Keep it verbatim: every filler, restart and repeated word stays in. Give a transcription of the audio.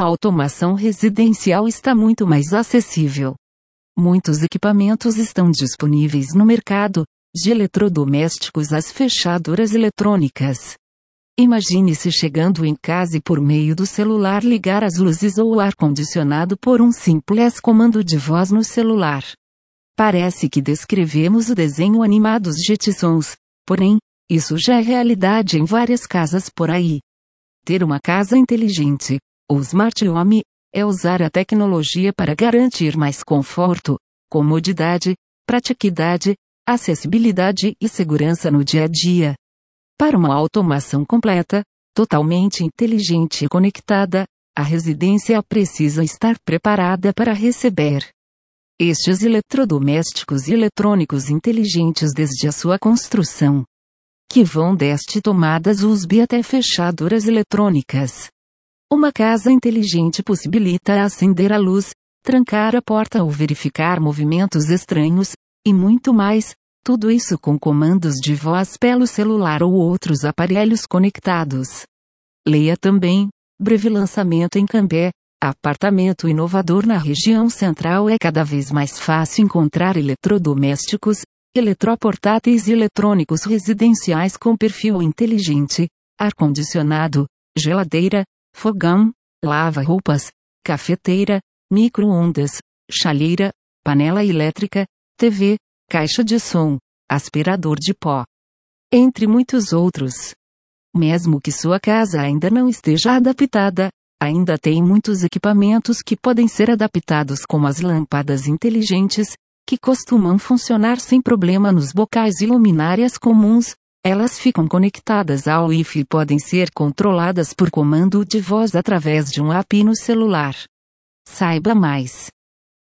A automação residencial está muito mais acessível. Muitos equipamentos estão disponíveis no mercado, de eletrodomésticos às fechaduras eletrônicas. Imagine-se chegando em casa e por meio do celular ligar as luzes ou o ar-condicionado por um simples comando de voz no celular. Parece que descrevemos o desenho animado dos Jetsons, porém, isso já é realidade em várias casas por aí. Ter uma casa inteligente, ou Smart Home, é usar a tecnologia para garantir mais conforto, comodidade, praticidade, acessibilidade e segurança no dia a dia. Para uma automação completa, totalmente inteligente e conectada, a residência precisa estar preparada para receber estes eletrodomésticos e eletrônicos inteligentes desde a sua construção, que vão desde tomadas U S B até fechaduras eletrônicas. Uma casa inteligente possibilita acender a luz, trancar a porta ou verificar movimentos estranhos, e muito mais, tudo isso com comandos de voz pelo celular ou outros aparelhos conectados. Leia também, breve lançamento em Cambé, apartamento inovador na região central. É cada vez mais fácil encontrar eletrodomésticos, eletroportáteis e eletrônicos residenciais com perfil inteligente, ar-condicionado, geladeira, fogão, lava-roupas, cafeteira, micro-ondas, chaleira, panela elétrica, T V, caixa de som, aspirador de pó, entre muitos outros. Mesmo que sua casa ainda não esteja adaptada, ainda tem muitos equipamentos que podem ser adaptados, como as lâmpadas inteligentes, que costumam funcionar sem problema nos bocais e luminárias comuns. Elas ficam conectadas ao Wi-Fi e podem ser controladas por comando de voz através de um app no celular. Saiba mais.